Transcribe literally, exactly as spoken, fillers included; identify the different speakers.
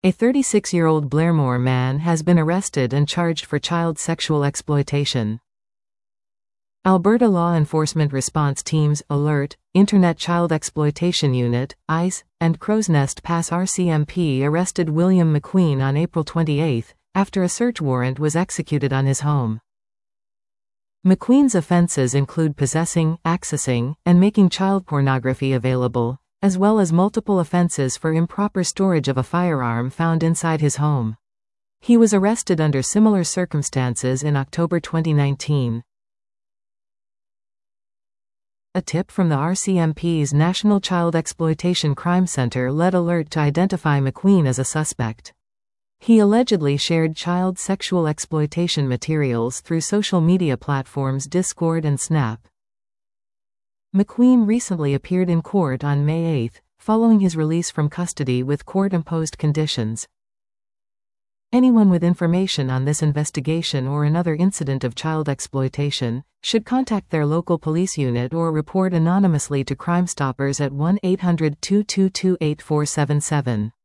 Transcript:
Speaker 1: A thirty-six-year-old Blairmore man has been arrested and charged for child sexual exploitation. Alberta Law Enforcement Response Teams, ALERT, Internet Child Exploitation Unit, ICE, and Crow's Nest Pass R C M P arrested William McQueen on April twenty-eighth, after a search warrant was executed on his home. McQueen's offenses include possessing, accessing, and making child pornography available, as well as multiple offenses for improper storage of a firearm found inside his home. He was arrested under similar circumstances in October twenty nineteen. A tip from the R C M P's National Child Exploitation Crime Center led ALERT to identify McQueen as a suspect. He allegedly shared child sexual exploitation materials through social media platforms Discord and Snap. McQueen recently appeared in court on May eighth, following his release from custody with court-imposed conditions. Anyone with information on this investigation or another incident of child exploitation should contact their local police unit or report anonymously to Crime Stoppers at one eight hundred, two two two, eight four seven seven.